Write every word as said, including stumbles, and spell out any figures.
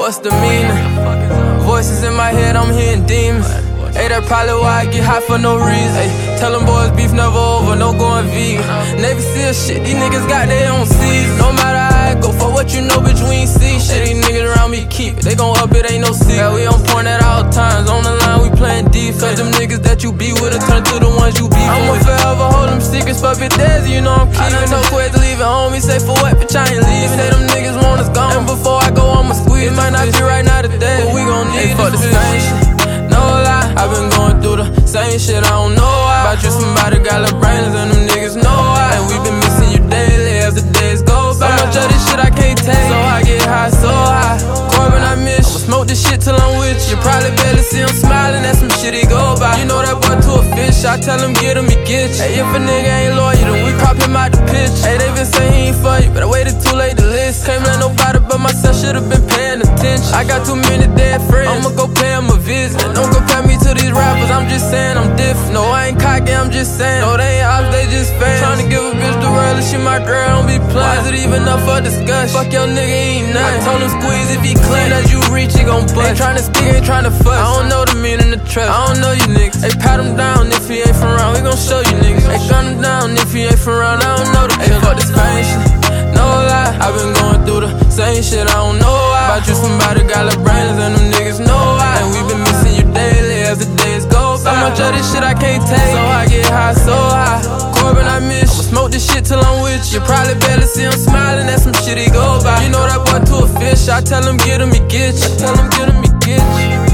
What's the meaning? Voices in my head, I'm hearing demons. Hey, that's probably why I get high for no reason. Hey, tell them boys beef never over, no going vegan. Navy SEAL shit, these niggas got their own season. No matter how I go, for what you know, bitch, we ain't see shit. These niggas around me keep it, they gon' up it, ain't no secret. Yeah, we on point at all times, on the line we playin' defense. Cause them niggas that you be with, turn to the ones you be with. I'ma forever hold them secrets for bitch days, you know I'm keeping. I done told Quez to leave it home, he say for what, bitch I ain't leaving. Say them niggas want us gone, and before I go I'ma squeeze. It might not be right now today, but we gon' need it for the same shit. No lie, I've been going through the same shit, I don't know why. About you somebody got little brains and them niggas know why. And we been missing you daily as the days go by. So much of this shit I can't take, so I get high, so high. Corbin, I miss you, smoke this shit till I'm with you. You probably barely see him smiling, that's some shit he go by. You know that boy to a fish, I tell him get him, he get you. Hey, if a nigga ain't loyal, then we crop him out the pitch. Hey, they been saying he ain't for you, but I waited too late to listen. Can't let nobody but myself, should've been paying attention. I got too many dead friends, I'ma go pay him a visit. Don't compare me to these rappers, I'm just saying I'm different. No, I ain't cocky, I'm just saying. No, they ain't ops, they just fans. Tryna give a bitch the world, and she my girl, don't be playing. Why is it even up for discussion? Fuck your nigga, he ain't nothing. I told him squeeze if he clean, as you reach, he gon' bust. Ain't tryna speak, ain't tryna fuss. I don't know the meaning of trust, I don't know you niggas. Hey, pat him down if he ain't from around, we gon' show you niggas. Hey, gun him down if he ain't from around, I don't know the killer. Hey, fuck this fame shit, no lie. I been going through the same shit, I don't know why. About you somebody got little brains and them niggas know why. And we been missing you daily as the days go by. So much of this shit I can't take, so I get high, so high. Corbin, I miss you, I'ma smoke this shit till I'm with you. You probably barely see him smiling, that's some shit he go by. You know that boy to a fish, I tell him get him, he get you. I tell him get him, he get you.